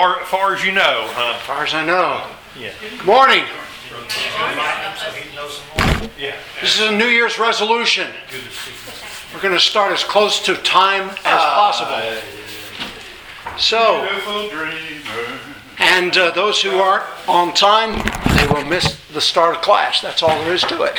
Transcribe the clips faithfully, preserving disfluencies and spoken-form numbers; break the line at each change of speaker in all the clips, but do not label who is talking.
far, far as you know, huh?
As far as I know.
Yeah.
Good morning.
Yeah.
This is a New Year's resolution. We're going to start as close to time as possible. So, and uh, those who aren't on time, they will miss the start of class. That's all there is to it.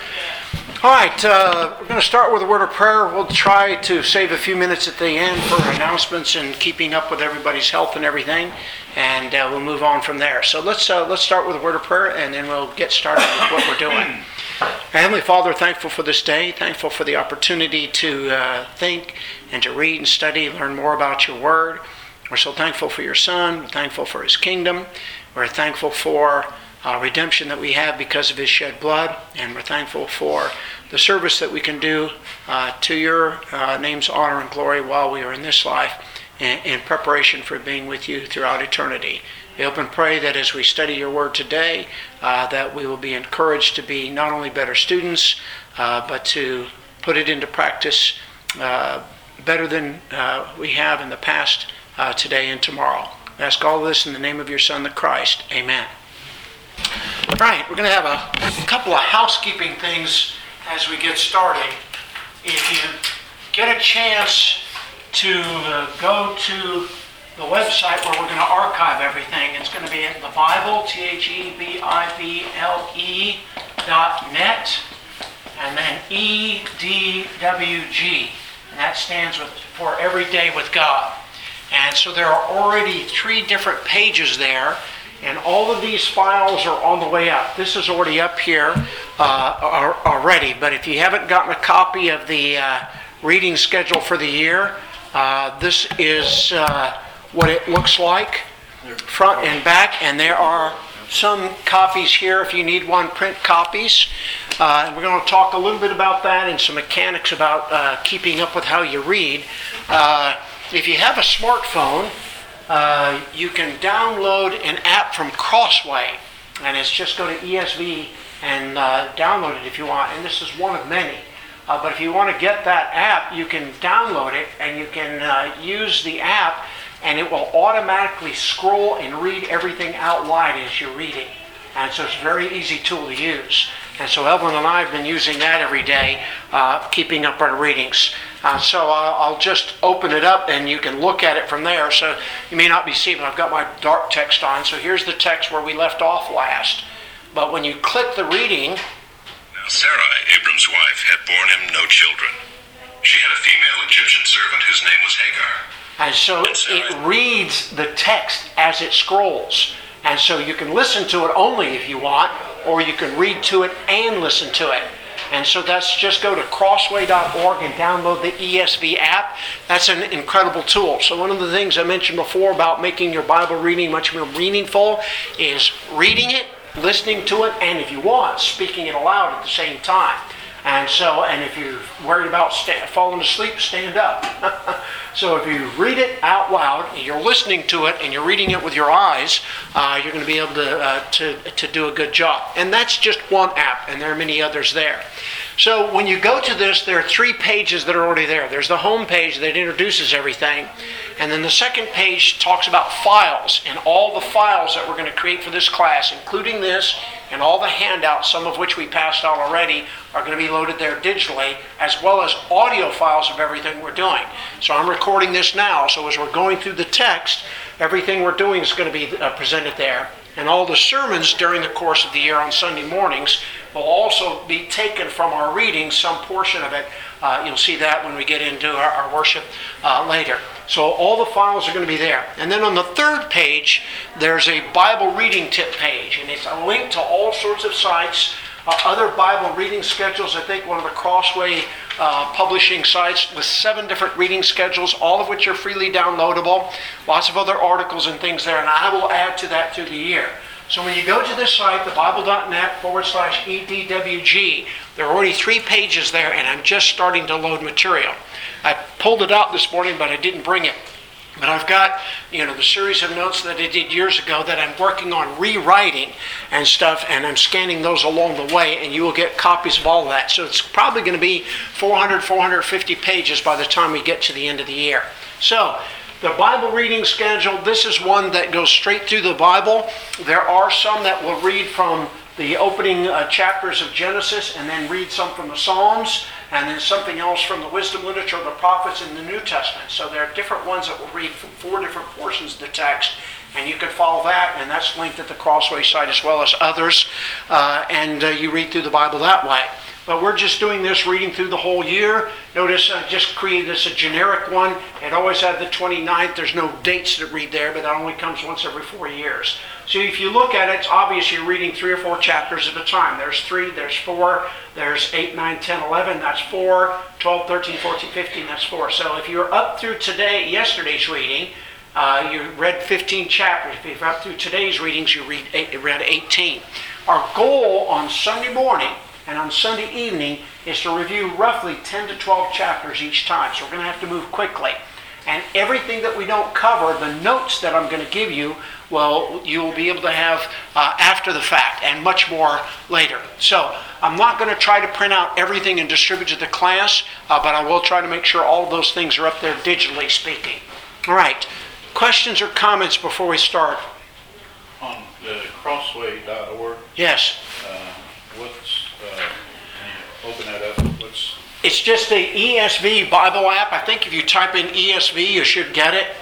All right, uh, we're going to start with a word of prayer. We'll try to save a few minutes at the end for announcements and keeping up with everybody's health and everything, and uh, we'll move on from there. So let's uh, let's start with a word of prayer, and then we'll get started with what we're doing. Heavenly Father, thankful for this day, thankful for the opportunity to uh, think and to read and study, learn more about your word. We're so thankful for your Son. We're thankful for his kingdom. We're thankful for Uh, redemption that we have because of his shed blood, and we're thankful for the service that we can do uh, to your uh, name's honor and glory while we are in this life, in, in preparation for being with you throughout eternity. We hope and pray that as we study your word today, uh, that we will be encouraged to be not only better students, uh, but to put it into practice uh, better than uh, we have in the past, uh, today and tomorrow. I ask all of this in the name of your Son, the Christ. Amen. All right, we're going to have a couple of housekeeping things as we get started. If you get a chance to uh, go to the website where we're going to archive everything, it's going to be at the Bible, T H E B I B L E dot net, and then E D W G, and that stands with, for Every Day with God. And so there are already three different pages there. And all of these files are on the way up. This is already up here uh, already, but if you haven't gotten a copy of the uh, reading schedule for the year, uh, this is uh, what it looks like, front and back, and there are some copies here if you need one, print copies. Uh, and we're going to talk a little bit about that and some mechanics about uh, keeping up with how you read. Uh, if you have a smartphone, Uh, you can download an app from Crossway, and it's just go to E S V and uh, download it if you want, and this is one of many. Uh, but if you want to get that app, you can download it, and you can uh, use the app, and it will automatically scroll and read everything out loud as you're reading. And so it's a very easy tool to use. And so Evelyn and I have been using that every day, uh, keeping up our readings. Uh, so I'll, I'll just open it up and you can look at it from there. So you may not be seeing, but I've got my dark text on. So here's the text where we left off last. But when you click the reading...
Now Sarai, Abram's wife, had borne him no children. She had a female Egyptian servant whose name was Hagar.
And so it reads the text as it scrolls. And so you can listen to it only if you want, or you can read to it and listen to it. And so that's just go to crossway dot org and download the E S V app. That's an incredible tool. So one of the things I mentioned before about making your Bible reading much more meaningful is reading it, listening to it, and if you want, speaking it aloud at the same time. And so, and if you're worried about sta- falling asleep, stand up. So if you read it out loud, and you're listening to it, and you're reading it with your eyes, uh, you're going to be able to, uh, to to do a good job. And that's just one app, and there are many others there. So when you go to this, there are three pages that are already there. There's the home page that introduces everything. And then the second page talks about files, and all the files that we're going to create for this class, including this, and all the handouts, some of which we passed out already, are going to be loaded there digitally, as well as audio files of everything we're doing. So I'm recording this now, so as we're going through the text, everything we're doing is going to be uh, presented there. And all the sermons during the course of the year on Sunday mornings will also be taken from our readings, some portion of it. Uh, you'll see that when we get into our, our worship uh, later. So all the files are going to be there. And then on the third page, there's a Bible reading tip page. And it's a link to all sorts of sites, uh, other Bible reading schedules. I think one of the Crossway uh, publishing sites with seven different reading schedules, all of which are freely downloadable. Lots of other articles and things there. And I will add to that through the year. So when you go to this site, thebible.net forward slash EDWG, there are already three pages there, and I'm just starting to load material. I pulled it out this morning, but I didn't bring it. But I've got, you know, the series of notes that I did years ago that I'm working on rewriting and stuff, and I'm scanning those along the way, and you will get copies of all of that. So it's probably going to be four hundred, four hundred fifty pages by the time we get to the end of the year. So The Bible reading schedule, this is one that goes straight through the Bible. There are some that will read from the opening uh, chapters of Genesis and then read some from the Psalms and then something else from the wisdom literature of the prophets in the New Testament. So there are different ones that will read from four different portions of the text, and you can follow that, and that's linked at the Crossway site as well as others, uh, and uh, you read through the Bible that way. But we're just doing this, reading through the whole year. Notice I just created this a generic one. It always had the twenty-ninth. There's no dates to read there, but that only comes once every four years. So if you look at it, it's obvious you're reading three or four chapters at a time. There's three, there's four, there's eight, nine, ten, eleven, that's four, twelve, thirteen, fourteen, fifteen, that's four. So if you're up through today, yesterday's reading, uh, you read fifteen chapters. If you're up through today's readings, you read, eight, you read eighteen. Our goal on Sunday morning and on Sunday evening is to review roughly ten to twelve chapters each time. So we're going to have to move quickly. And everything that we don't cover, the notes that I'm going to give you, well, you will be able to have uh, after the fact and much more later. So I'm not going to try to print out everything and distribute to the class, uh, but I will try to make sure all of those things are up there digitally speaking. All right. Questions or comments before we start?
On the crossway dot org,
Yes.
uh, what's, uh, can you open that up? What's,
It's just the E S V Bible app. I think if you type in E S V, you should get it.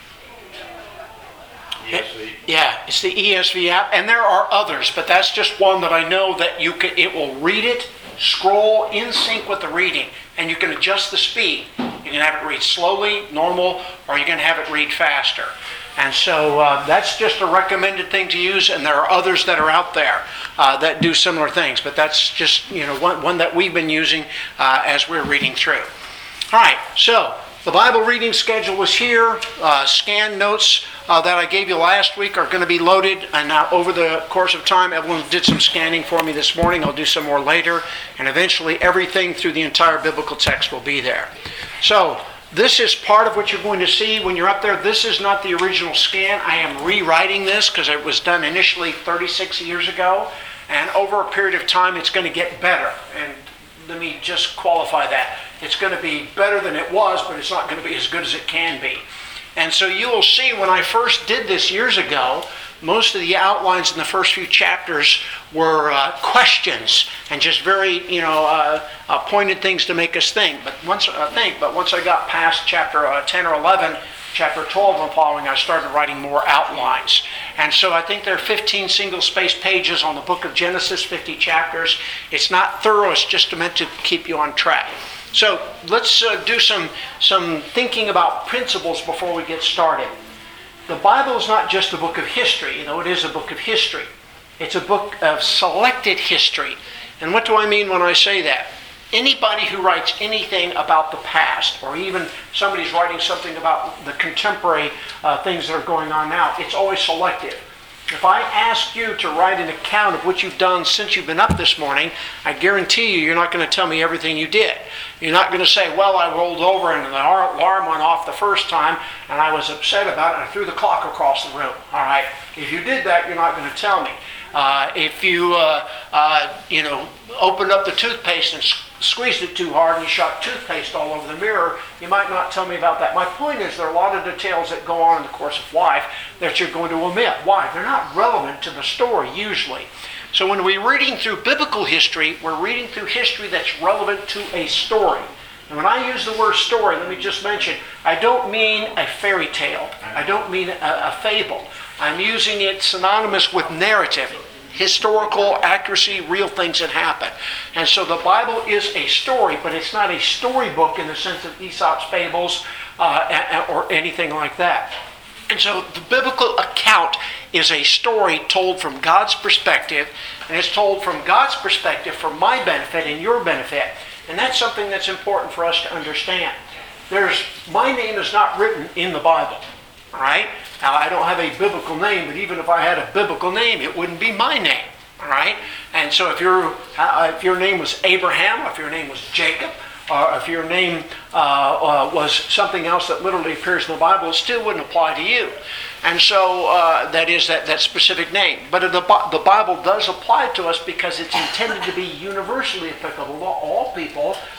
E S V?
Yeah, it's the E S V app, and there are others, but that's just one that I know that you can. It will read it, scroll in sync with the reading, and you can adjust the speed. You can have it read slowly, normal, or you can have it read faster. And so uh, that's just a recommended thing to use, and there are others that are out there uh, that do similar things, but that's just, you know, one, one that we've been using uh, as we're reading through. All right, so the Bible reading schedule is here. Uh, scan notes uh, that I gave you last week are going to be loaded, and now over the course of time, Evelyn did some scanning for me this morning. I'll do some more later, and eventually everything through the entire biblical text will be there. So this is part of what you're going to see when you're up there. This is not the original scan. I am rewriting this because it was done initially thirty-six years ago, and over a period of time it's going to get better. And let me just qualify that. It's going to be better than it was, but it's not going to be as good as it can be. And so you will see when I first did this years ago, most of the outlines in the first few chapters were uh, questions and just very, you know, uh, uh, pointed things to make us think. But once I uh, think, but once I got past chapter uh, ten or eleven, chapter twelve and following, I started writing more outlines. And so I think there are fifteen single-spaced pages on the book of Genesis, fifty chapters. It's not thorough; it's just meant to keep you on track. So let's uh, do some some thinking about principles before we get started. The Bible is not just a book of history, though it is a book of history. It's a book of selected history. And what do I mean when I say that? Anybody who writes anything about the past, or even somebody's writing something about the contemporary uh, things that are going on now, it's always selective. If I ask you to write an account of what you've done since you've been up this morning, I guarantee you, you're not going to tell me everything you did. You're not going to say, well, I rolled over and the alarm went off the first time and I was upset about it and I threw the clock across the room. All right. If you did that, you're not going to tell me. Uh, if you, uh, uh, you know, opened up the toothpaste and squeezed it too hard and you shot toothpaste all over the mirror, you might not tell me about that. My point is there are a lot of details that go on in the course of life that you're going to omit. Why? They're not relevant to the story usually. So when we're reading through biblical history, we're reading through history that's relevant to a story. And when I use the word story, let me just mention, I don't mean a fairy tale. I don't mean a, a fable. I'm using it synonymous with narrative, historical accuracy, real things that happen. And so the Bible is a story, but it's not a storybook in the sense of Aesop's fables uh, or anything like that. And so the biblical account is a story told from God's perspective, and it's told from God's perspective for my benefit and your benefit. And that's something that's important for us to understand. There's, my name is not written in the Bible, all right? Now, I don't have a biblical name, but even if I had a biblical name, it wouldn't be my name, all right? And so if, your uh, if your name was Abraham, or if your name was Jacob, or if your name uh, uh, was something else that literally appears in the Bible, it still wouldn't apply to you. And so uh, that is that, that specific name. But the, the Bible does apply to us because it's intended to be universally applicable to all people,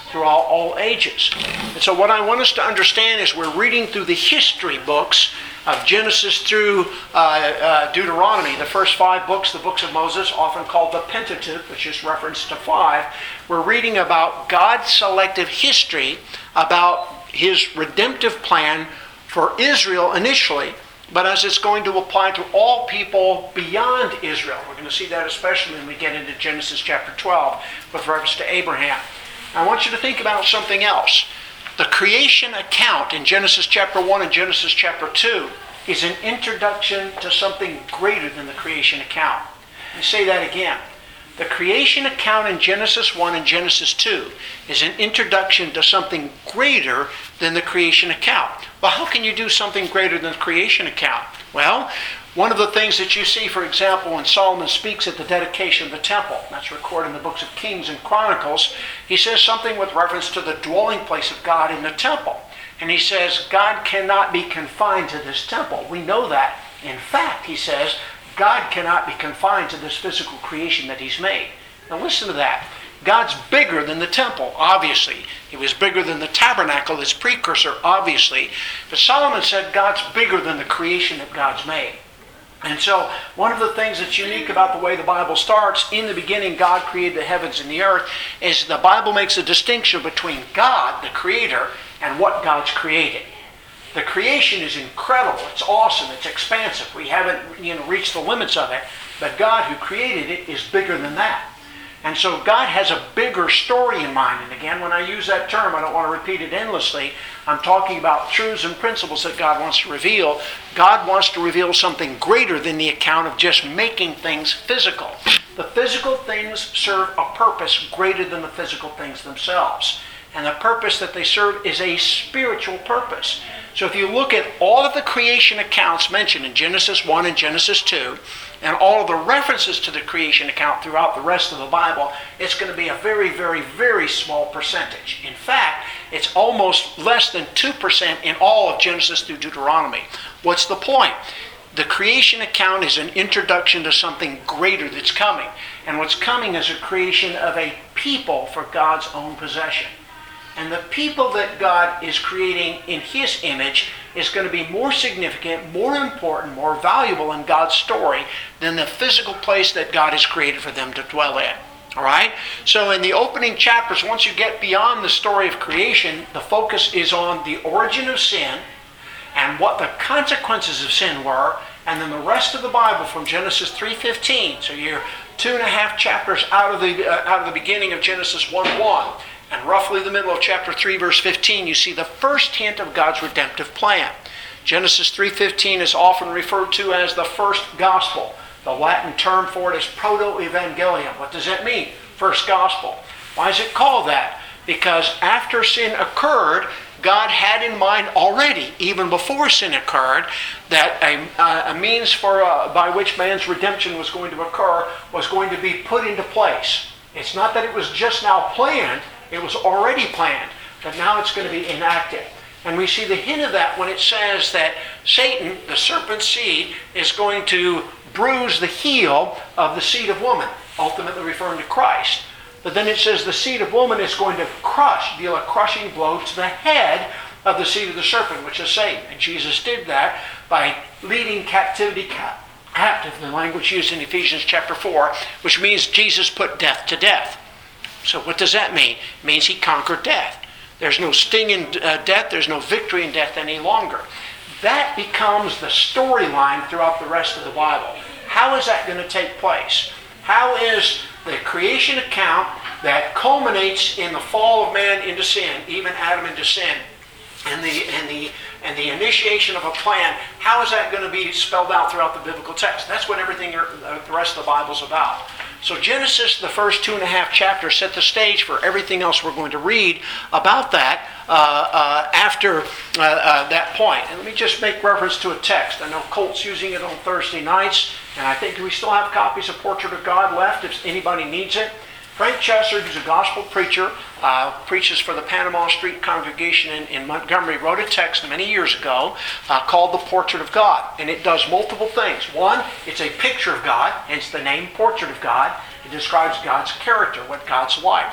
throughout all ages. And so what I want us to understand is we're reading through the history books of Genesis through uh, uh, Deuteronomy, the first five books, the books of Moses, often called the Pentateuch, which is reference to five. We're reading about God's selective history, about his redemptive plan for Israel initially, but as it's going to apply to all people beyond Israel. We're going to see that especially when we get into Genesis chapter twelve with reference to Abraham. I want you to think about something else. The creation account in Genesis chapter one and Genesis chapter two is an introduction to something greater than the creation account. Let me say that again. The creation account in Genesis one and Genesis two is an introduction to something greater than the creation account. Well, how can you do something greater than the creation account? Well, one of the things that you see, for example, when Solomon speaks at the dedication of the temple, that's recorded in the books of Kings and Chronicles, he says something with reference to the dwelling place of God in the temple. And he says, God cannot be confined to this temple. We know that. In fact, he says, God cannot be confined to this physical creation that he's made. Now listen to that. God's bigger than the temple, obviously. He was bigger than the tabernacle, its precursor, obviously. But Solomon said God's bigger than the creation that God's made. And so one of the things that's unique about the way the Bible starts, in the beginning God created the heavens and the earth, is the Bible makes a distinction between God, the creator, and what God's created. The creation is incredible, it's awesome, it's expansive. We haven't you know, reached the limits of it, but God who created it is bigger than that. And so God has a bigger story in mind. And again, when I use that term, I don't want to repeat it endlessly. I'm talking about truths and principles that God wants to reveal. God wants to reveal something greater than the account of just making things physical. The physical things serve a purpose greater than the physical things themselves. And the purpose that they serve is a spiritual purpose. So if you look at all of the creation accounts mentioned in Genesis one and Genesis two, and all of the references to the creation account throughout the rest of the Bible, it's going to be a very, very, very small percentage. In fact, it's almost less than two percent in all of Genesis through Deuteronomy. What's the point? The creation account is an introduction to something greater that's coming. And what's coming is a creation of a people for God's own possession. And the people that God is creating in his image is going to be more significant, more important, more valuable in God's story than the physical place that God has created for them to dwell in. All right? So in the opening chapters, once you get beyond the story of creation, the focus is on the origin of sin and what the consequences of sin were, and then the rest of the Bible from Genesis three fifteen. So you're two and a half chapters out of the uh, out of the beginning of Genesis one one. And roughly the middle of chapter three, verse fifteen, you see the first hint of God's redemptive plan. Genesis three fifteen is often referred to as the first gospel. The Latin term for it is proto-evangelium. What does that mean? First gospel. Why is it called that? Because after sin occurred, God had in mind already, even before sin occurred, that a, uh, a means for uh, by which man's redemption was going to occur was going to be put into place. It's not that it was just now planned. It was already planned, but now it's going to be enacted. And we see the hint of that when it says that Satan, the serpent's seed, is going to bruise the heel of the seed of woman, ultimately referring to Christ. But then it says the seed of woman is going to crush, deal a crushing blow to the head of the seed of the serpent, which is Satan. And Jesus did that by leading captivity cap- captive, the language used in Ephesians chapter four, which means Jesus put death to death. So what does that mean? It means he conquered death. There's no sting in uh, death. There's no victory in death any longer. That becomes the storyline throughout the rest of the Bible. How is that going to take place? How is the creation account that culminates in the fall of man into sin, even Adam into sin, and the and the and the initiation of a plan, how is that going to be spelled out throughout the biblical text? That's what everything the rest of the Bible's about. So Genesis, the first two and a half chapters, set the stage for everything else we're going to read about that uh, uh, after uh, uh, that point. And let me just make reference to a text. I know Colt's using it on Thursday nights, and I think we still have copies of Portrait of God left if anybody needs it. Frank Chesser, who's a gospel preacher, uh, preaches for the Panama Street congregation in, in Montgomery, wrote a text many years ago uh, called The Portrait of God. And it does multiple things. One, it's a picture of God, hence the name Portrait of God. It describes God's character, what God's like.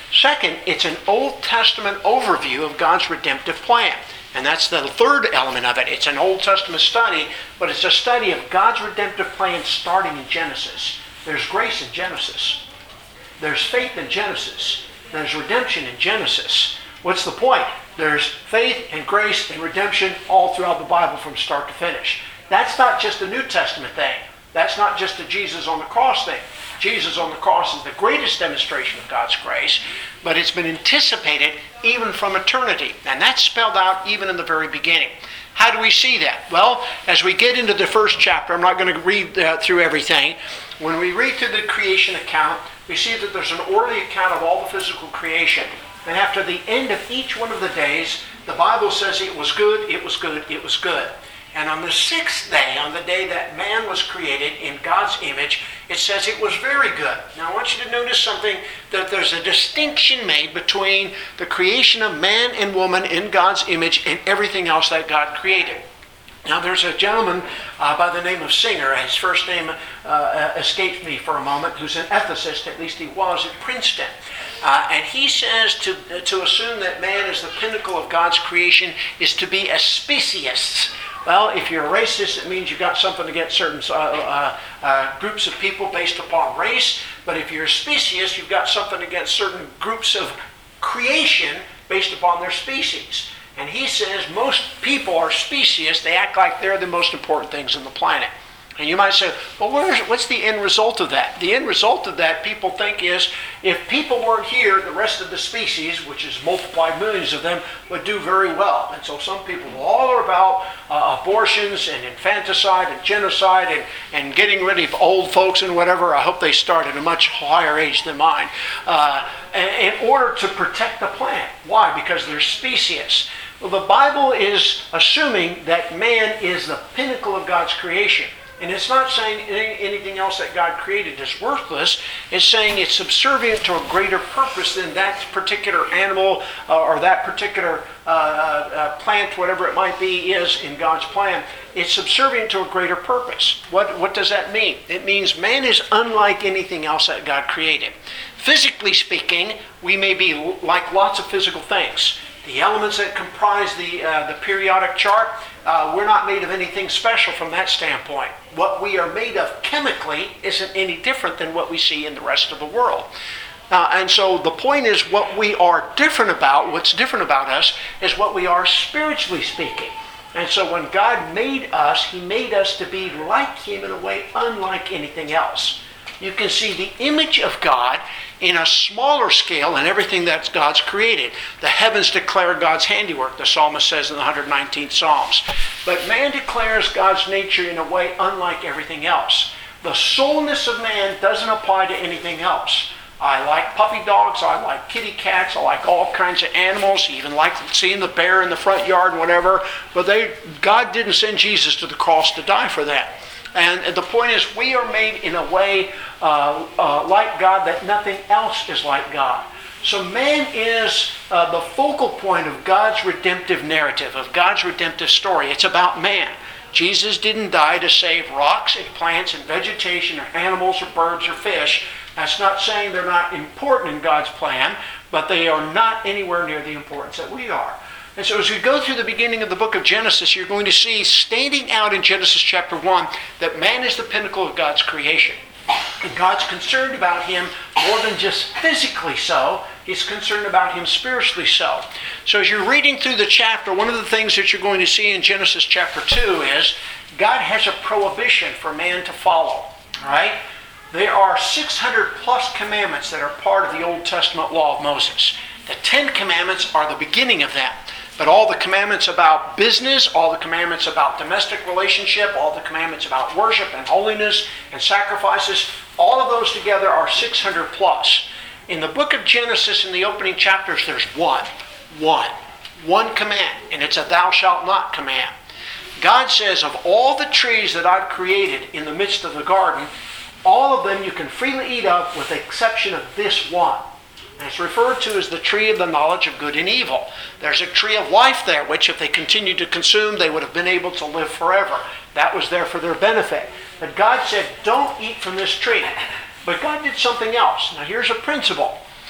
Second, it's an Old Testament overview of God's redemptive plan. And that's the third element of it. It's an Old Testament study, but it's a study of God's redemptive plan starting in Genesis. There's grace in Genesis. There's faith in Genesis. There's redemption in Genesis. What's the point? There's faith and grace and redemption all throughout the Bible from start to finish. That's not just a New Testament thing. That's not just a Jesus on the cross thing. Jesus on the cross is the greatest demonstration of God's grace, but it's been anticipated even from eternity. And that's spelled out even in the very beginning. How do we see that? Well, as we get into the first chapter, I'm not going to read uh, through everything. When we read through the creation account, we see that there's an orderly account of all the physical creation. And after the end of each one of the days, the Bible says it was good, it was good, it was good. And on the sixth day, on the day that man was created in God's image, it says it was very good. Now I want you to notice something, that there's a distinction made between the creation of man and woman in God's image and everything else that God created. Now there's a gentleman uh, by the name of Singer, his first name uh, escapes me for a moment, who's an ethicist, at least he was at Princeton. Uh, and he says to, to assume that man is the pinnacle of God's creation is to be a speciest. Well, if you're a racist, it means you've got something against certain uh, uh, uh, groups of people based upon race. But if you're a speciest, you've got something against certain groups of creation based upon their species. And he says most people are speciest. They act like they're the most important things on the planet. And you might say, well, where's, what's the end result of that? The end result of that, people think, is if people weren't here, the rest of the species, which is multiplied millions of them, would do very well. And so some people all are about uh, abortions and infanticide and genocide and, and getting rid of old folks and whatever. I hope they start at a much higher age than mine. Uh, in order to protect the planet. Why? Because they're specious. Well, the Bible is assuming that man is the pinnacle of God's creation. And it's not saying anything else that God created is worthless. It's saying it's subservient to a greater purpose than that particular animal uh, or that particular uh, uh, plant, whatever it might be, is in God's plan. It's subservient to a greater purpose. What, what does that mean? It means man is unlike anything else that God created. Physically speaking, we may be like lots of physical things. The elements that comprise the, uh, the periodic chart, uh, we're not made of anything special from that standpoint. What we are made of chemically isn't any different than what we see in the rest of the world. Uh, and so the point is, what we are different about, what's different about us, is what we are spiritually speaking. And so when God made us, He made us to be like Him in a way unlike anything else. You can see the image of God in a smaller scale in everything that God's created. The heavens declare God's handiwork, the psalmist says in the one hundred nineteenth Psalms. But man declares God's nature in a way unlike everything else. The soulness of man doesn't apply to anything else. I like puppy dogs, I like kitty cats, I like all kinds of animals, even like seeing the bear in the front yard and whatever. But they, God didn't send Jesus to the cross to die for that. And the point is, we are made in a way uh, uh, like God that nothing else is like God. So man is uh, the focal point of God's redemptive narrative, of God's redemptive story. It's about man. Jesus didn't die to save rocks and plants and vegetation or animals or birds or fish. That's not saying they're not important in God's plan, but they are not anywhere near the importance that we are. And so as we go through the beginning of the book of Genesis, you're going to see standing out in Genesis chapter one that man is the pinnacle of God's creation. And God's concerned about him more than just physically so. He's concerned about him spiritually so. So as you're reading through the chapter, one of the things that you're going to see in Genesis chapter two is God has a prohibition for man to follow. All right? There are six hundred plus commandments that are part of the Old Testament law of Moses. The Ten Commandments are the beginning of that. But all the commandments about business, all the commandments about domestic relationship, all the commandments about worship and holiness and sacrifices, all of those together are six hundred plus. In the book of Genesis, in the opening chapters, there's one. One. One command. And it's a thou shalt not command. God says, of all the trees that I've created in the midst of the garden, all of them you can freely eat of with the exception of this one. And it's referred to as the tree of the knowledge of good and evil. There's a tree of life there, which if they continued to consume, they would have been able to live forever. That was there for their benefit. But God said, don't eat from this tree. But God did something else. Now here's a principle.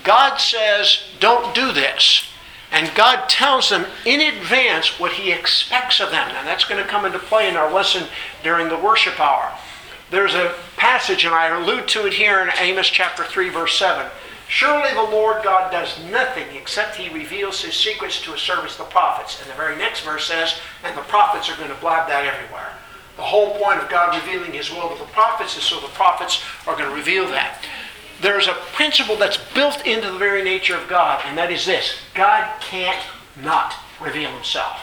God says, don't do this. And God tells them in advance what he expects of them. And that's going to come into play in our lesson during the worship hour. There's a passage, and I allude to it here in Amos chapter three, verse seven. Surely the Lord God does nothing except he reveals his secrets to his servants, the prophets. And the very next verse says, and the prophets are going to blab that everywhere. The whole point of God revealing his will to the prophets is so the prophets are going to reveal that. There's a principle that's built into the very nature of God, and that is this. God can't not reveal himself.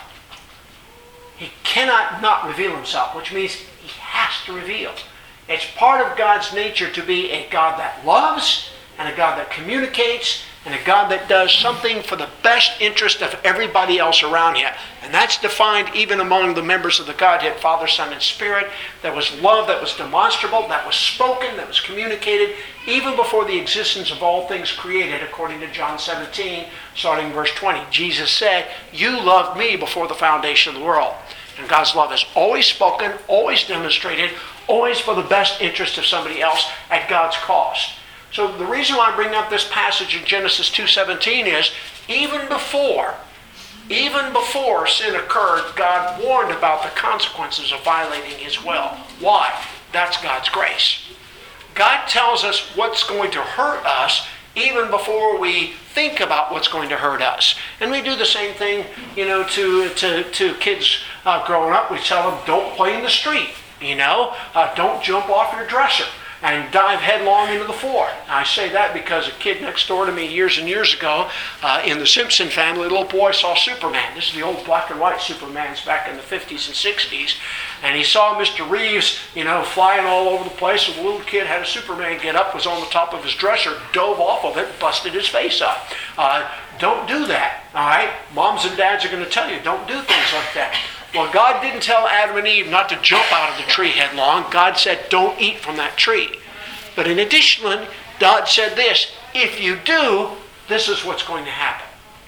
He cannot not reveal himself, which means he has to reveal. It's part of God's nature to be a God that loves, and a God that communicates, and a God that does something for the best interest of everybody else around him. And that's defined even among the members of the Godhead, Father, Son, and Spirit. There was love that was demonstrable, that was spoken, that was communicated, even before the existence of all things created, according to John seventeen, starting verse twenty. Jesus said, you loved me before the foundation of the world. And God's love is always spoken, always demonstrated, always for the best interest of somebody else at God's cost. So the reason why I bring up this passage in Genesis two seventeen is, even before, even before sin occurred, God warned about the consequences of violating his will. Why? That's God's grace. God tells us what's going to hurt us even before we think about what's going to hurt us. And we do the same thing, you know, to, to, to kids uh, growing up. We tell them, don't play in the street, you know, uh, don't jump off your dresser and dive headlong into the floor. I say that because a kid next door to me years and years ago uh, in the Simpson family, a little boy saw Superman. This is the old black and white Supermans back in the fifties and sixties. And he saw Mister Reeves, you know, flying all over the place. So the little kid had a Superman get up, was on the top of his dresser, dove off of it, busted his face up. Uh, don't do that, all right? Moms and dads are going to tell you, don't do things like that. Well, God didn't tell Adam and Eve not to jump out of the tree headlong. God said, don't eat from that tree. But in addition, God said this, if you do, this is what's going to happen.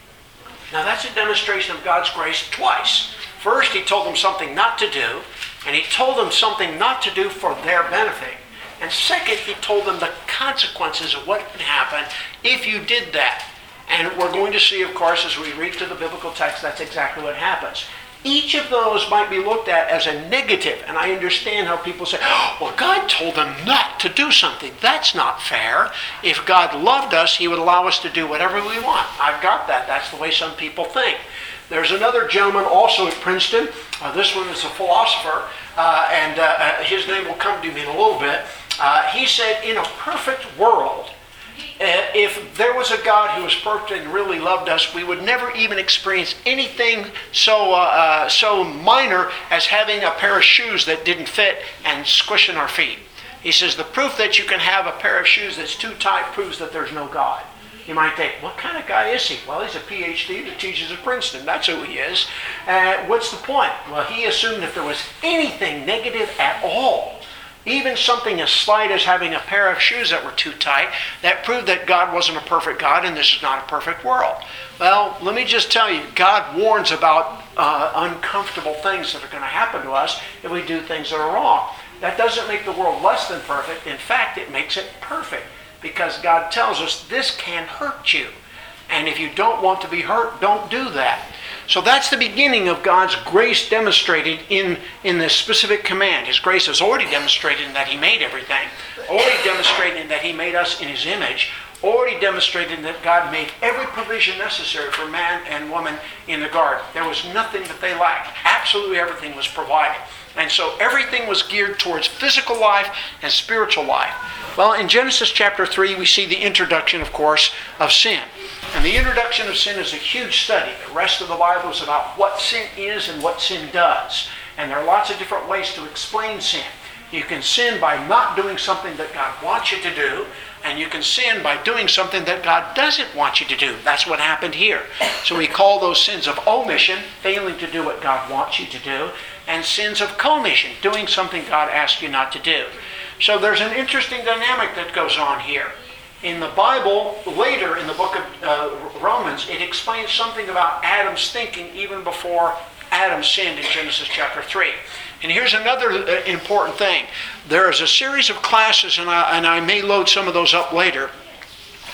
Now that's a demonstration of God's grace twice. First, he told them something not to do, and he told them something not to do for their benefit. And second, he told them the consequences of what can happen if you did that. And we're going to see, of course, as we read through the biblical text, that's exactly what happens. Each of those might be looked at as a negative, and I understand how people say, oh, well, God told them not to do something. That's not fair. If God loved us, he would allow us to do whatever we want. I've got that. That's the way some people think. There's another gentleman also at Princeton. Uh, this one is a philosopher, uh, and uh, his name will come to me in a little bit. Uh, he said, in a perfect world, Uh, if there was a God who was perfect and really loved us, we would never even experience anything so uh, uh, so minor as having a pair of shoes that didn't fit and squishing our feet. He says the proof that you can have a pair of shoes that's too tight proves that there's no God. You might think, what kind of guy is he? Well, he's a P H D that teaches at Princeton. That's who he is. Uh, what's the point? Well, he assumed if there was anything negative at all, even something as slight as having a pair of shoes that were too tight, that proved that God wasn't a perfect God and this is not a perfect world. Well, let me just tell you, God warns about uh, uncomfortable things that are going to happen to us if we do things that are wrong. That doesn't make the world less than perfect. In fact, it makes it perfect because God tells us this can hurt you. And if you don't want to be hurt, don't do that. So that's the beginning of God's grace demonstrated in, in this specific command. His grace is already demonstrated in that he made everything, already demonstrated in that he made us in his image, already demonstrated that God made every provision necessary for man and woman in the garden. There was nothing that they lacked. Absolutely everything was provided. And so everything was geared towards physical life and spiritual life. Well, in Genesis chapter three, we see the introduction, of course, of sin. And the introduction of sin is a huge study. The rest of the Bible is about what sin is and what sin does. And there are lots of different ways to explain sin. You can sin by not doing something that God wants you to do, and you can sin by doing something that God doesn't want you to do. That's what happened here. So we call those sins of omission, failing to do what God wants you to do, and sins of commission, doing something God asked you not to do. So there's an interesting dynamic that goes on here. In the Bible, later in the book of uh, Romans, it explains something about Adam's thinking even before Adam sinned in Genesis chapter three. And here's another uh, important thing. There is a series of classes, and I, and I may load some of those up later,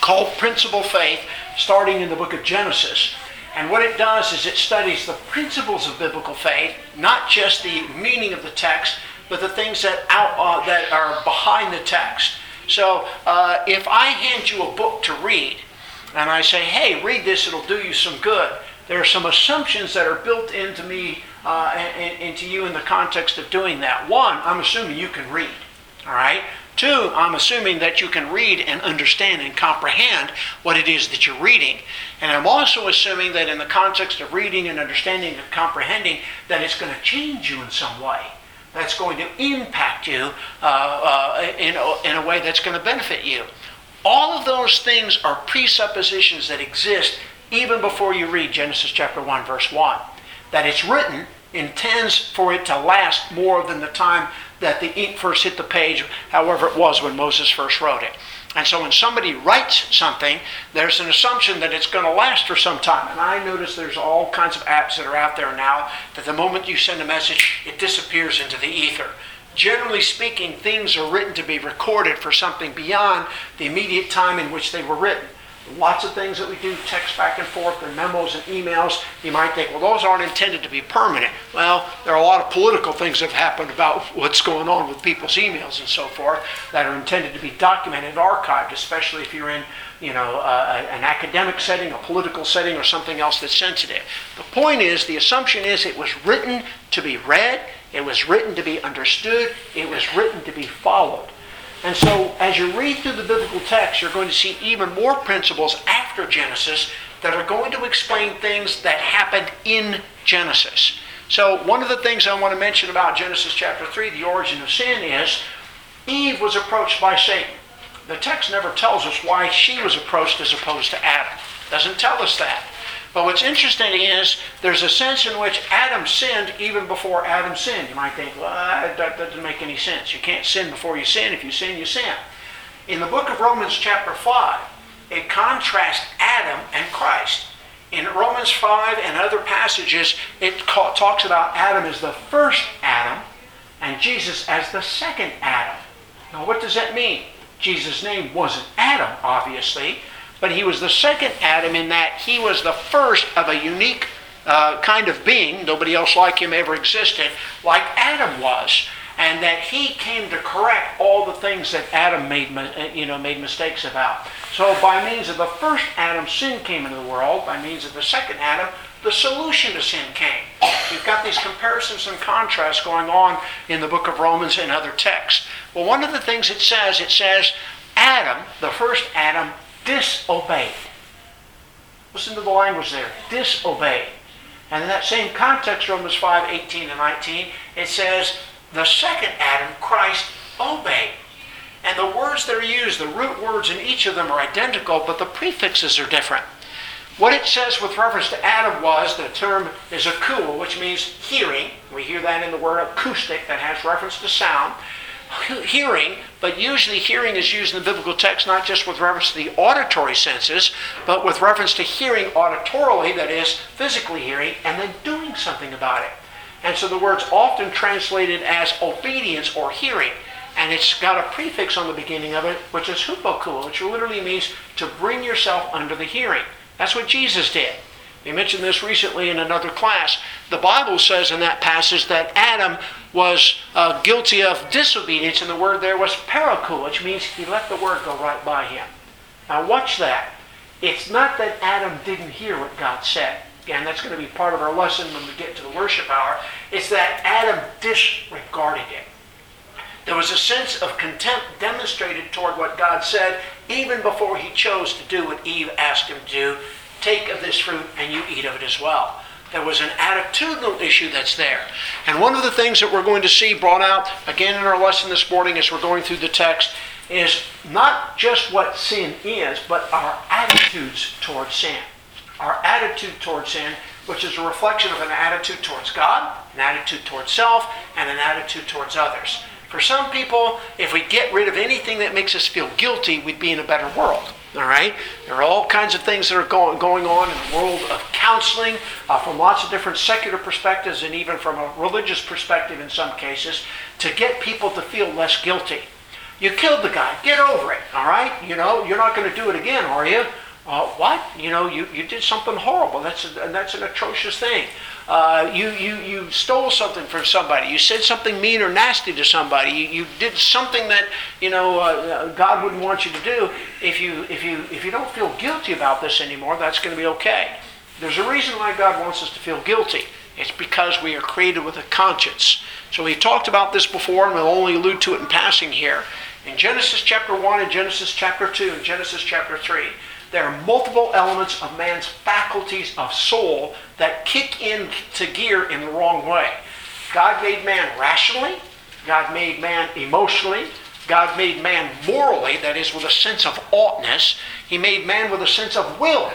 called Principal Faith, starting in the book of Genesis. And what it does is it studies the principles of biblical faith, not just the meaning of the text, but the things that out uh, that are behind the text. So uh, if I hand you a book to read, and I say, hey, read this, it'll do you some good, there are some assumptions that are built into me, uh, and, and into you in the context of doing that. One, I'm assuming you can read, all right? Two, I'm assuming that you can read and understand and comprehend what it is that you're reading. And I'm also assuming that in the context of reading and understanding and comprehending, that it's going to change you in some way. That's going to impact you uh, uh, in, a, in a way that's going to benefit you. All of those things are presuppositions that exist even before you read Genesis chapter one, verse one. That it's written intends for it to last more than the time that the ink first hit the page, however it was when Moses first wrote it. And so when somebody writes something, there's an assumption that it's going to last for some time. And I notice there's all kinds of apps that are out there now that the moment you send a message, it disappears into the ether. Generally speaking, things are written to be recorded for something beyond the immediate time in which they were written. Lots of things that we do, text back and forth, and memos and emails, you might think, well, those aren't intended to be permanent. Well, there are a lot of political things that have happened about what's going on with people's emails and so forth that are intended to be documented and archived, especially if you're in, you know, uh, an academic setting, a political setting, or something else that's sensitive. The point is, the assumption is it was written to be read, it was written to be understood, it was written to be followed. And so as you read through the biblical text, you're going to see even more principles after Genesis that are going to explain things that happened in Genesis. So one of the things I want to mention about Genesis chapter three, the origin of sin, is Eve was approached by Satan. The text never tells us why she was approached as opposed to Adam. It doesn't tell us that. But what's interesting is there's a sense in which Adam sinned even before Adam sinned. You might think, well, that, that doesn't make any sense. You can't sin before you sin. If you sin, you sin. In the book of Romans chapter five, it contrasts Adam and Christ. In Romans five and other passages, it ca- talks about Adam as the first Adam and Jesus as the second Adam. Now, what does that mean? Jesus' name wasn't Adam, obviously, but he was the second Adam in that he was the first of a unique uh, kind of being. Nobody else like him ever existed, like Adam was. And that he came to correct all the things that Adam made, you know, made mistakes about. So by means of the first Adam, sin came into the world. By means of the second Adam, the solution to sin came. You've got these comparisons and contrasts going on in the book of Romans and other texts. Well, one of the things it says, it says, Adam, the first Adam, disobeyed. Listen to the language there. Disobeyed. And in that same context, Romans five, eighteen and nineteen, it says, the second Adam, Christ, obeyed. And the words that are used, the root words in each of them are identical, but the prefixes are different. What it says with reference to Adam was, the term is akouo, which means hearing. We hear that in the word acoustic, that has reference to sound. Hearing, but usually hearing is used in the biblical text not just with reference to the auditory senses, but with reference to hearing auditorily, that is, physically hearing, and then doing something about it. And so the word's often translated as obedience or hearing, and it's got a prefix on the beginning of it, which is hupokuo, which literally means to bring yourself under the hearing. That's what Jesus did. We mentioned this recently in another class. The Bible says in that passage that Adam was uh, guilty of disobedience, and the word there was parakou, which means he let the word go right by him. Now watch that. It's not that Adam didn't hear what God said. Again, that's going to be part of our lesson when we get to the worship hour. It's that Adam disregarded it. There was a sense of contempt demonstrated toward what God said even before he chose to do what Eve asked him to do. Take of this fruit and you eat of it as well. There was an attitudinal issue that's there. And one of the things that we're going to see brought out again in our lesson this morning as we're going through the text is not just what sin is, but our attitudes towards sin. Our attitude towards sin, which is a reflection of an attitude towards God, an attitude towards self, and an attitude towards others. For some people, if we get rid of anything that makes us feel guilty, we'd be in a better world. All right? There are all kinds of things that are going, going on in the world of counseling uh, from lots of different secular perspectives and even from a religious perspective in some cases to get people to feel less guilty. You killed the guy. Get over it, all right? You know, you're not going to do it again, are you? Uh, what? You know, you, you did something horrible. That's a, that's an atrocious thing. Uh, you, you, you stole something from somebody. You said something mean or nasty to somebody. You, you did something that, you know, uh, God wouldn't want you to do. If you, if, you, if you don't feel guilty about this anymore, that's going to be okay. There's a reason why God wants us to feel guilty. It's because we are created with a conscience. So we talked about this before, and we'll only allude to it in passing here. In Genesis chapter one and Genesis chapter two and Genesis chapter three, there are multiple elements of man's faculties of soul that kick into gear in the wrong way. God made man rationally. God made man emotionally. God made man morally, that is, with a sense of oughtness. He made man with a sense of will.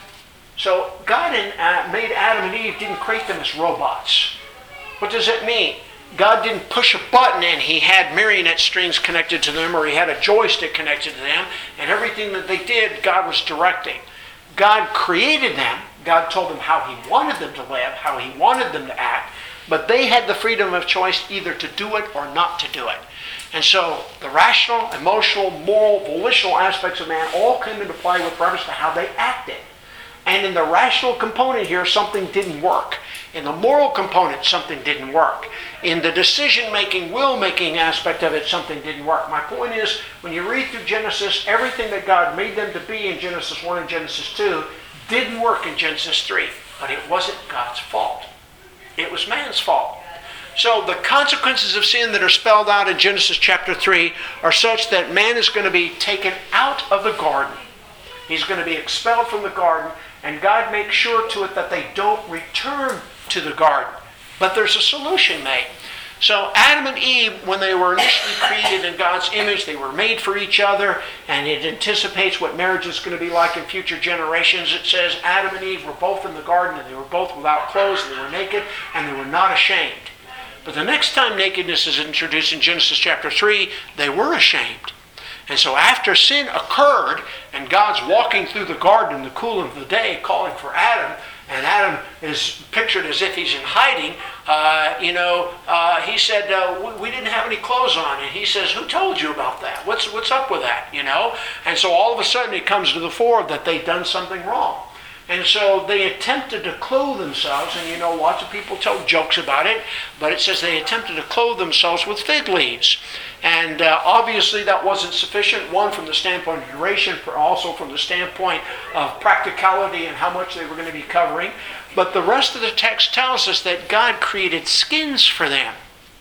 So God in, uh, made Adam and Eve, didn't create them as robots. What does that mean? God didn't push a button and he had marionette strings connected to them, or he had a joystick connected to them, and everything that they did, God was directing. God created them. God told them how he wanted them to live, how he wanted them to act, but they had the freedom of choice either to do it or not to do it. And so the rational, emotional, moral, volitional aspects of man all came into play with reference to how they acted. And in the rational component here, something didn't work. In the moral component, something didn't work. In the decision-making, will-making aspect of it, something didn't work. My point is, when you read through Genesis, everything that God made them to be in Genesis one and Genesis two didn't work in Genesis three. But it wasn't God's fault. It was man's fault. So the consequences of sin that are spelled out in Genesis chapter three are such that man is going to be taken out of the garden. He's going to be expelled from the garden, and God makes sure to it that they don't return to the garden. But there's a solution made. So Adam and Eve, when they were initially created in God's image, they were made for each other, and it anticipates what marriage is going to be like in future generations. It says Adam and Eve were both in the garden, and they were both without clothes, and they were naked, and they were not ashamed. But the next time nakedness is introduced in Genesis chapter three, they were ashamed. And so after sin occurred, and God's walking through the garden in the cool of the day calling for Adam, and Adam is pictured as if he's in hiding, uh, you know, uh, he said, uh, we, we didn't have any clothes on. And he says, who told you about that? What's, what's up with that, you know? And so all of a sudden it comes to the fore that they've done something wrong. And so they attempted to clothe themselves, and you know, lots of people tell jokes about it, but it says they attempted to clothe themselves with fig leaves. And uh, obviously that wasn't sufficient, one from the standpoint of duration, but also from the standpoint of practicality and how much they were going to be covering. But the rest of the text tells us that God created skins for them.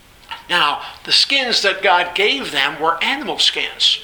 Now, the skins that God gave them were animal skins.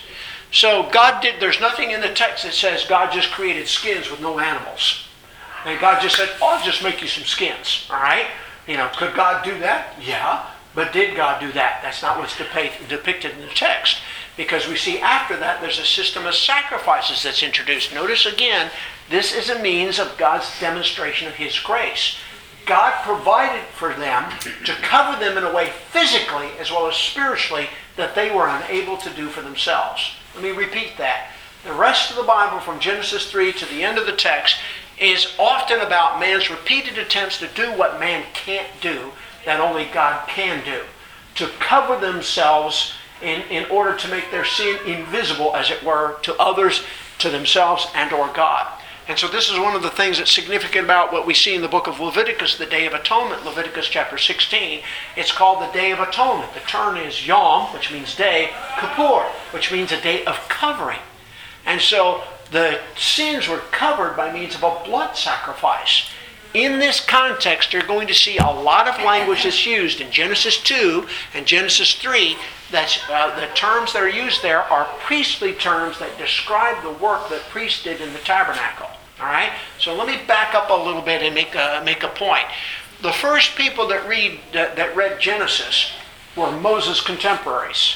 So God did, there's nothing in the text that says God just created skins with no animals. And God just said, oh, I'll just make you some skins, all right? You know, could God do that? Yeah. But did God do that? That's not what's depict, depicted in the text. Because we see after that there's a system of sacrifices that's introduced. Notice again, this is a means of God's demonstration of his grace. God provided for them to cover them in a way physically as well as spiritually that they were unable to do for themselves. Let me repeat that. The rest of the Bible from Genesis three to the end of the text is often about man's repeated attempts to do what man can't do that only God can do. To cover themselves in, in order to make their sin invisible, as it were, to others, to themselves, and or God. And so this is one of the things that's significant about what we see in the book of Leviticus, the Day of Atonement, Leviticus chapter sixteen. It's called the Day of Atonement. The term is Yom, which means day, Kippur, which means a day of covering. And so the sins were covered by means of a blood sacrifice. In this context, you're going to see a lot of language that's used in Genesis two and Genesis three. That's, uh, the terms that are used there are priestly terms that describe the work that priests did in the tabernacle. All right? So let me back up a little bit and make a, make a point. The first people that read that, that read Genesis were Moses' contemporaries.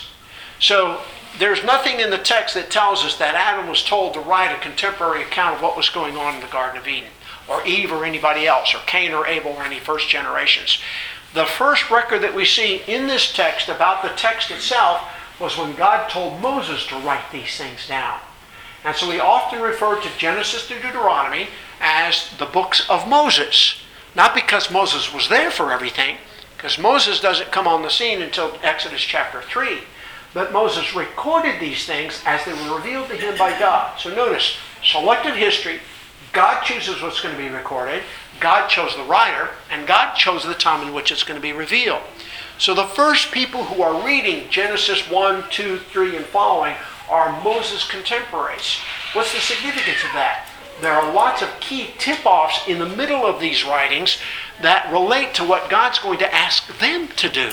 So there's nothing in the text that tells us that Adam was told to write a contemporary account of what was going on in the Garden of Eden, or Eve or anybody else, or Cain or Abel or any first generations. The first record that we see in this text about the text itself was when God told Moses to write these things down. And so we often refer to Genesis to Deuteronomy as the books of Moses. Not because Moses was there for everything, because Moses doesn't come on the scene until Exodus chapter three. but Moses recorded these things as they were revealed to him by God. So notice, selected history, God chooses what's going to be recorded, God chose the writer, and God chose the time in which it's going to be revealed. So the first people who are reading Genesis one, two, three, and following are Moses' contemporaries. What's the significance of that? There are lots of key tip-offs in the middle of these writings that relate to what God's going to ask them to do.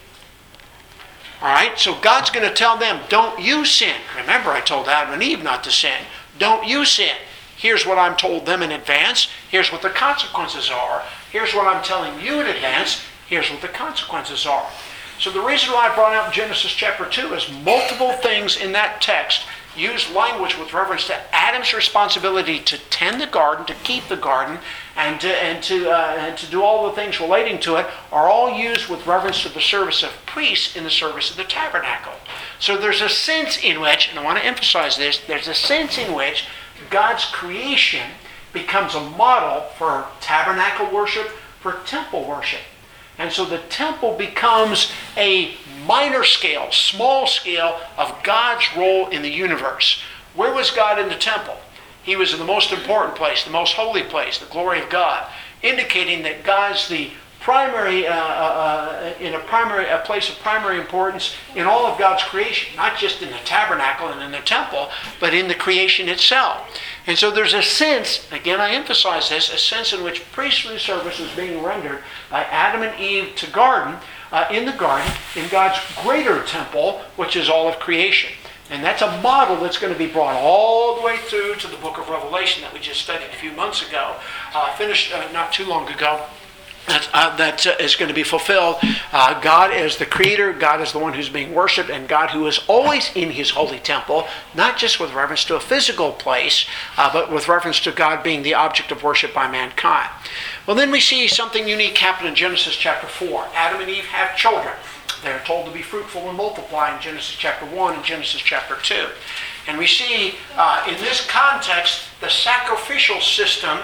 All right, so God's going to tell them, don't you sin. Remember, I told Adam and Eve not to sin. Don't you sin. Here's what I'm told them in advance. Here's what the consequences are. Here's what I'm telling you in advance. Here's what the consequences are. So the reason why I brought out Genesis chapter two is multiple things in that text use language with reference to Adam's responsibility to tend the garden, to keep the garden, and to, and to, uh, and to do all the things relating to it, are all used with reference to the service of priests in the service of the tabernacle. So there's a sense in which, and I want to emphasize this, there's a sense in which God's creation becomes a model for tabernacle worship, for temple worship. And so the temple becomes a minor scale, small scale of God's role in the universe. Where was God in the temple? He was in the most important place, the most holy place, the glory of God, indicating that God's the primary, uh, uh, in a primary, a place of primary importance in all of God's creation, not just in the tabernacle and in the temple, but in the creation itself. And so there's a sense, again I emphasize this, a sense in which priestly service is being rendered by Adam and Eve to garden, uh, in the garden, in God's greater temple, which is all of creation. And that's a model that's going to be brought all the way through to the book of Revelation that we just studied a few months ago, uh, finished uh, not too long ago. That, uh, that uh, is going to be fulfilled. Uh, God is the creator, God is the one who's being worshipped, and God who is always in his holy temple, not just with reference to a physical place, uh, but with reference to God being the object of worship by mankind. Well, then we see something unique happen in Genesis chapter four. Adam and Eve have children. They're told to be fruitful and multiply in Genesis chapter one and Genesis chapter two. And we see uh, in this context, the sacrificial system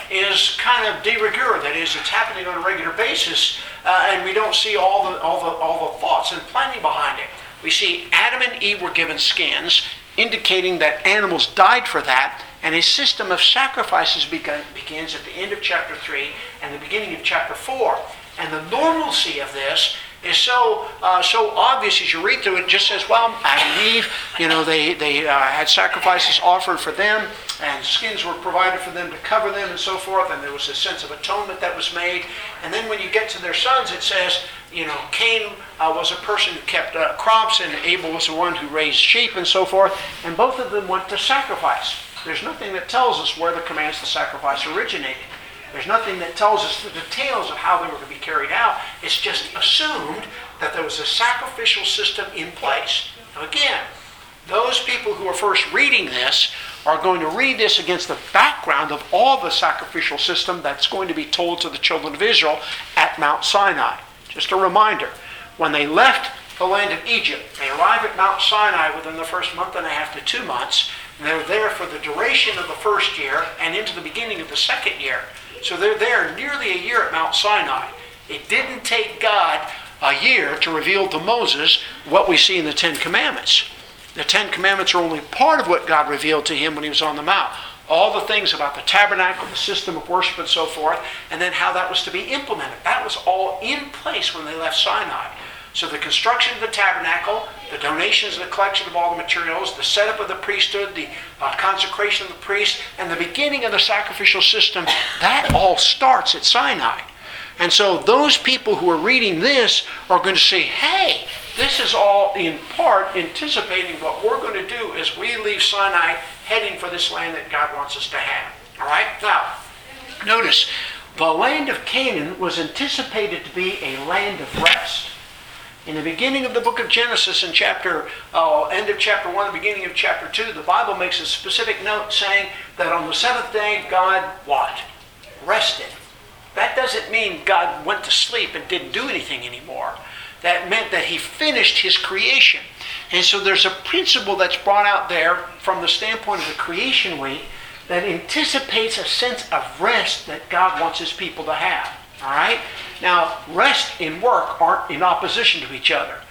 is kind of de rigueur. That is, it's happening on a regular basis, uh, and we don't see all the, all, the, all the thoughts and planning behind it. We see Adam and Eve were given skins, indicating that animals died for that, and a system of sacrifices begun, begins at the end of chapter three and the beginning of chapter four. And the normalcy of this is so uh, so obvious as you read through it. It just says, well, Adam and Eve, you know, they, they uh, had sacrifices offered for them, and skins were provided for them to cover them and so forth, and there was a sense of atonement that was made. And then when you get to their sons, it says, you know, Cain uh, was a person who kept uh, crops, and Abel was the one who raised sheep and so forth, and both of them went to sacrifice. There's nothing that tells us where the commands to sacrifice originated. There's nothing that tells us the details of how they were to be carried out. It's just assumed that there was a sacrificial system in place. Now again, those people who are first reading this are going to read this against the background of all the sacrificial system that's going to be told to the children of Israel at Mount Sinai. Just a reminder, when they left the land of Egypt, they arrive at Mount Sinai within the first month and a half to two months. And they're there for the duration of the first year and into the beginning of the second year. So they're there nearly a year at Mount Sinai. It didn't take God a year to reveal to Moses what we see in the Ten Commandments. The Ten Commandments are only part of what God revealed to him when he was on the Mount. All the things about the tabernacle, the system of worship and so forth, and then how that was to be implemented. That was all in place when they left Sinai. So the construction of the tabernacle, the donations and the collection of all the materials, the setup of the priesthood, the uh, consecration of the priest, and the beginning of the sacrificial system, that all starts at Sinai. And so those people who are reading this are going to say, hey, this is all in part anticipating what we're going to do as we leave Sinai heading for this land that God wants us to have. All right? Now, notice, the land of Canaan was anticipated to be a land of rest. In the beginning of the book of Genesis, in chapter, uh, end of chapter one, beginning of chapter two, the Bible makes a specific note saying that on the seventh day, God, what? Rested. That doesn't mean God went to sleep and didn't do anything anymore. That meant that he finished his creation. And so there's a principle that's brought out there from the standpoint of the creation week that anticipates a sense of rest that God wants his people to have. All right? Now, rest and work aren't in opposition to each other.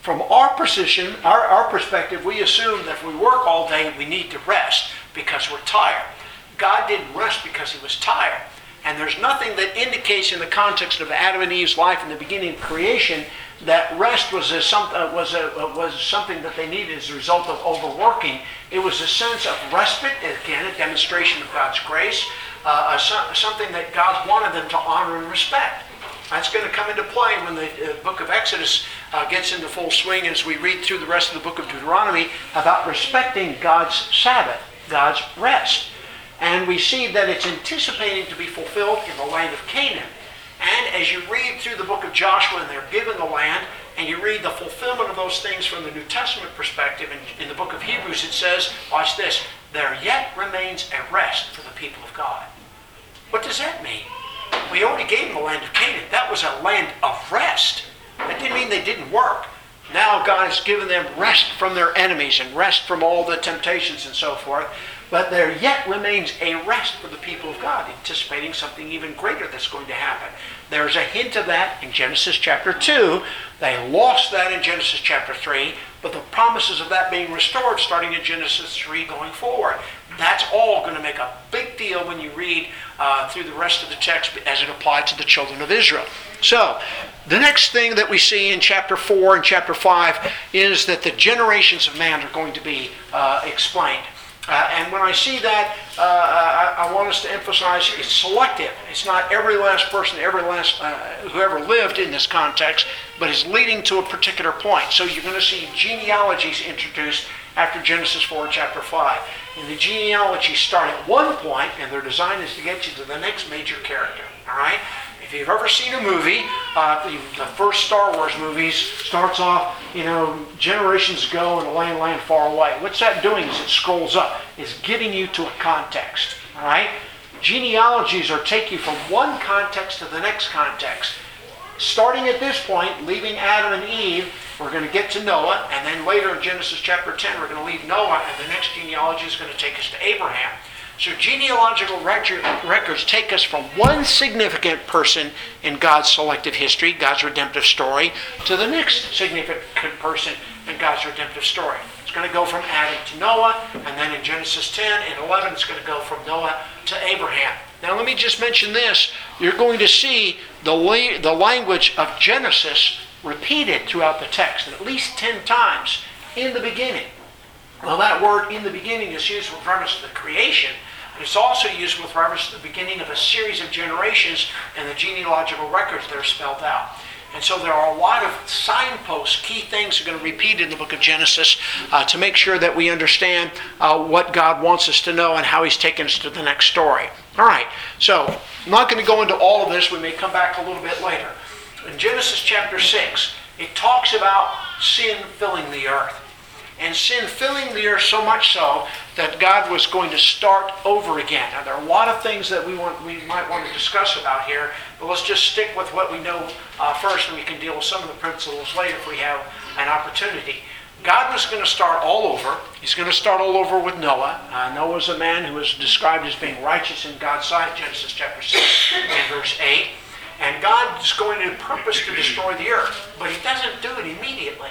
From our position, our, our perspective, we assume that if we work all day, we need to rest because we're tired. God didn't rest because he was tired. And there's nothing that indicates in the context of Adam and Eve's life in the beginning of creation that rest was a, some, uh, was, a, uh, was something that they needed as a result of overworking. It was a sense of respite, again, a demonstration of God's grace, uh, a, something that God wanted them to honor and respect. That's going to come into play when the uh, book of Exodus uh, gets into full swing as we read through the rest of the book of Deuteronomy about respecting God's Sabbath, God's rest. And we see that it's anticipating to be fulfilled in the land of Canaan. And as you read through the book of Joshua and they're given the land, and you read the fulfillment of those things from the New Testament perspective, in, in the book of Hebrews it says, watch this, there yet remains a rest for the people of God. What does that mean? We already gave them the land of Canaan. That was a land of rest. That didn't mean they didn't work. Now God has given them rest from their enemies and rest from all the temptations and so forth. But there yet remains a rest for the people of God, anticipating something even greater that's going to happen. There's a hint of that in Genesis chapter two. They lost that in Genesis chapter three, but the promises of that being restored starting in Genesis three going forward. That's all going to make a big deal when you read uh, through the rest of the text as it applied to the children of Israel. So, the next thing that we see in chapter four and chapter five is that the generations of man are going to be uh, explained. Uh, and when I see that, uh, I, I want us to emphasize it's selective. It's not every last person, every last uh, who ever lived in this context, but is leading to a particular point. So you're going to see genealogies introduced after Genesis four, chapter five. And the genealogies start at one point, and their design is to get you to the next major character. All right? If you've ever seen a movie, uh, the, the first Star Wars movies starts off, you know, generations ago in a land, land far away. What's that doing as it scrolls up? It's getting you to a context. All right? Genealogies are take you from one context to the next context. Starting at this point, leaving Adam and Eve, we're going to get to Noah, and then later in Genesis chapter ten, we're going to leave Noah, and the next genealogy is going to take us to Abraham. So genealogical records take us from one significant person in God's selective history, God's redemptive story, to the next significant person in God's redemptive story. It's going to go from Adam to Noah, and then in Genesis ten and eleven, it's going to go from Noah to Abraham. Now let me just mention this. You're going to see the, la- the language of Genesis repeated throughout the text, at least ten times in the beginning. Well, that word in the beginning is used with reference to the creation, but it's also used with reference to the beginning of a series of generations and the genealogical records that are spelled out. And so there are a lot of signposts, key things are going to repeat in the book of Genesis uh, to make sure that we understand uh, what God wants us to know and how he's taken us to the next story. All right, so I'm not going to go into all of this. We may come back a little bit later. In Genesis chapter six, it talks about sin filling the earth. And sin filling the earth so much so that God was going to start over again. Now there are a lot of things that we want, we might want to discuss about here, but let's just stick with what we know uh, first, and we can deal with some of the principles later if we have an opportunity. God was going to start all over. He's going to start all over with Noah. Uh, Noah is a man who is described as being righteous in God's sight, Genesis chapter six and verse eight. And God is going to purpose to destroy the earth, but he doesn't do it immediately.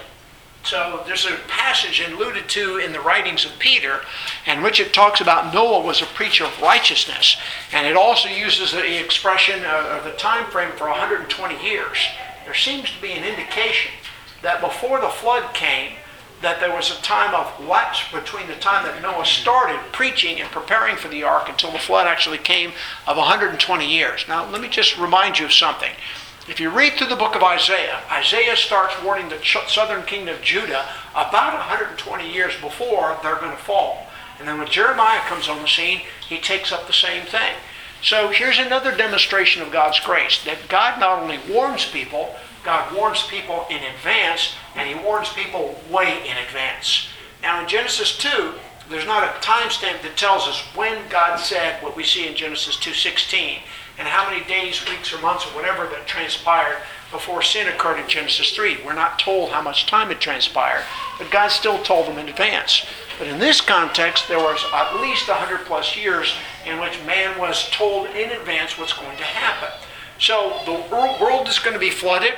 So there's a passage alluded to in the writings of Peter in which it talks about Noah was a preacher of righteousness. And it also uses the expression of the time frame for one hundred twenty years. There seems to be an indication that before the flood came, that there was a time of lapse between the time that Noah started preaching and preparing for the ark until the flood actually came of one hundred twenty years. Now let me just remind you of something. If you read through the book of Isaiah, Isaiah starts warning the southern kingdom of Judah about one hundred twenty years before they're going to fall. And then when Jeremiah comes on the scene, he takes up the same thing. So here's another demonstration of God's grace, that God not only warns people, God warns people in advance, and he warns people way in advance. Now in Genesis two, there's not a timestamp that tells us when God said what we see in Genesis two sixteen. And how many days, weeks, or months, or whatever that transpired before sin occurred in Genesis three. We're not told how much time had transpired, but God still told them in advance. But in this context, there was at least one hundred plus years in which man was told in advance what's going to happen. So the world is going to be flooded.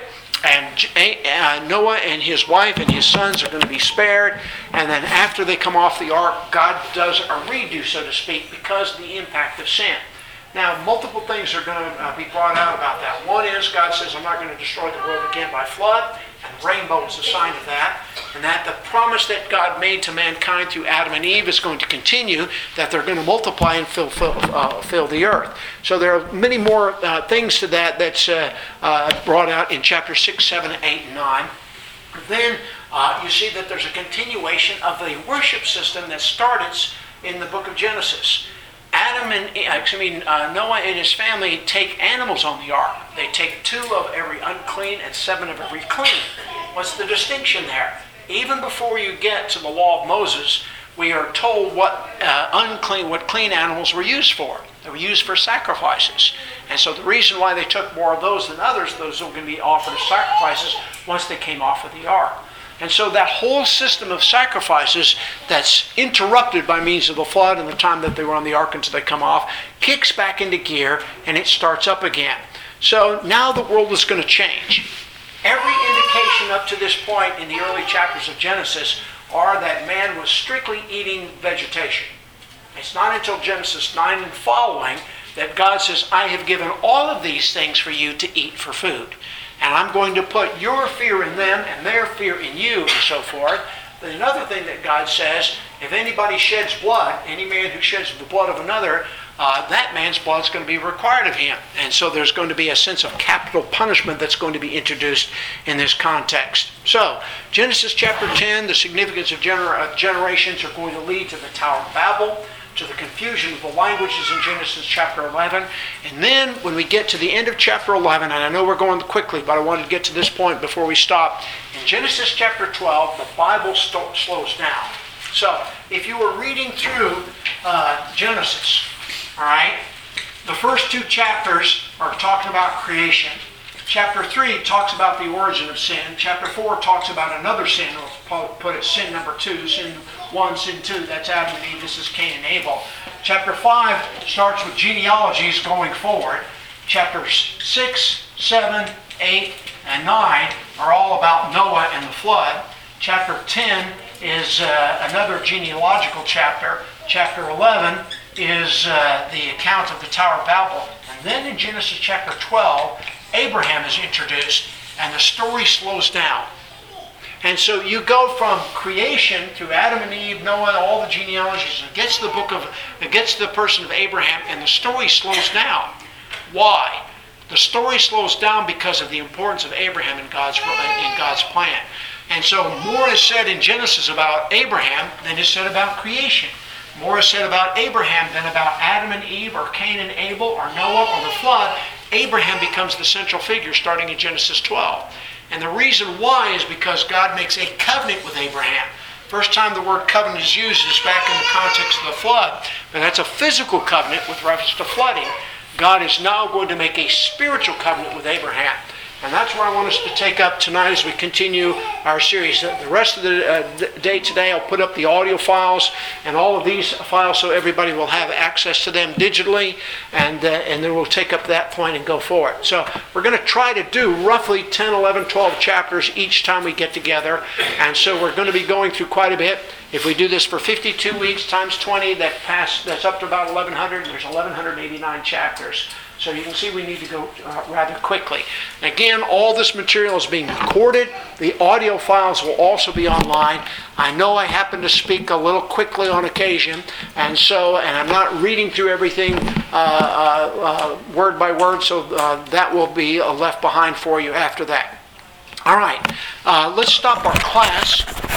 and J- uh, Noah and his wife and his sons are going to be spared. And then after they come off the ark, God does a redo, so to speak, because of the impact of sin. Now, multiple things are going to uh, be brought out about that. One is God says, I'm not going to destroy the world again by flood, and the rainbow is a sign of that. And that the promise that God made to mankind through Adam and Eve is going to continue, that they're going to multiply and fill, fill, uh, fill the earth. So there are many more uh, things to that that's uh, uh, brought out in chapter six, seven, eight, and nine. Then uh, you see that there's a continuation of the worship system that starts in the book of Genesis. Adam and I mean uh, Noah and his family take animals on the ark. They take two of every unclean and seven of every clean. What's the distinction there? Even before you get to the law of Moses, we are told what uh, unclean, what clean animals were used for. They were used for sacrifices. And so the reason why they took more of those than others, those were going to be offered as sacrifices once they came off of the ark. And so that whole system of sacrifices that's interrupted by means of the flood and the time that they were on the ark until they come off, kicks back into gear and it starts up again. So now the world is going to change. Every indication up to this point in the early chapters of Genesis are that man was strictly eating vegetation. It's not until Genesis nine and following that God says, I have given all of these things for you to eat for food. And I'm going to put your fear in them and their fear in you, and so forth. But another thing that God says, if anybody sheds blood, any man who sheds the blood of another, uh, that man's blood is going to be required of him. And so there's going to be a sense of capital punishment that's going to be introduced in this context. So, Genesis chapter ten, the significance of gener- uh, generations are going to lead to the Tower of Babel, to the confusion of the languages in Genesis chapter eleven. And then when we get to the end of chapter eleven, and I know we're going quickly, but I wanted to get to this point before we stop. In Genesis chapter twelve, the Bible st- slows down. So if you were reading through uh, Genesis, all right, the first two chapters are talking about creation. Chapter three talks about the origin of sin. Chapter four talks about another sin. We'll put it sin number two, sin one, sin two. That's Adam and Eve. This is Cain and Abel. Chapter five starts with genealogies going forward. Chapters six, seven, eight, and nine are all about Noah and the flood. Chapter ten is uh, another genealogical chapter. Chapter eleven is uh, the account of the Tower of Babel. And then in Genesis chapter twelve, Abraham is introduced, and the story slows down. And so you go from creation through Adam and Eve, Noah, all the genealogies, and it gets to the book of, it gets to the person of Abraham, and the story slows down. Why? The story slows down because of the importance of Abraham in God's in God's plan. And so more is said in Genesis about Abraham than is said about creation. More is said about Abraham than about Adam and Eve, or Cain and Abel, or Noah, or the flood. Abraham becomes the central figure starting in Genesis twelve. And the reason why is because God makes a covenant with Abraham. First time the word covenant is used is back in the context of the flood. But that's a physical covenant with reference to flooding. God is now going to make a spiritual covenant with Abraham. And that's where I want us to take up tonight as we continue our series. The rest of the uh, day today, I'll put up the audio files and all of these files so everybody will have access to them digitally, and uh, and then we'll take up that point and go forward. So we're going to try to do roughly ten, eleven, twelve chapters each time we get together, and so we're going to be going through quite a bit. If we do this for fifty-two weeks times twenty, that pass, that's up to about eleven hundred, and there's eleven eighty-nine chapters. So you can see we need to go uh, rather quickly. Again, all this material is being recorded. The audio files will also be online. I know I happen to speak a little quickly on occasion, and so, and I'm not reading through everything uh, uh, uh, word by word, so uh, that will be uh, left behind for you after that. All right, uh, let's stop our class.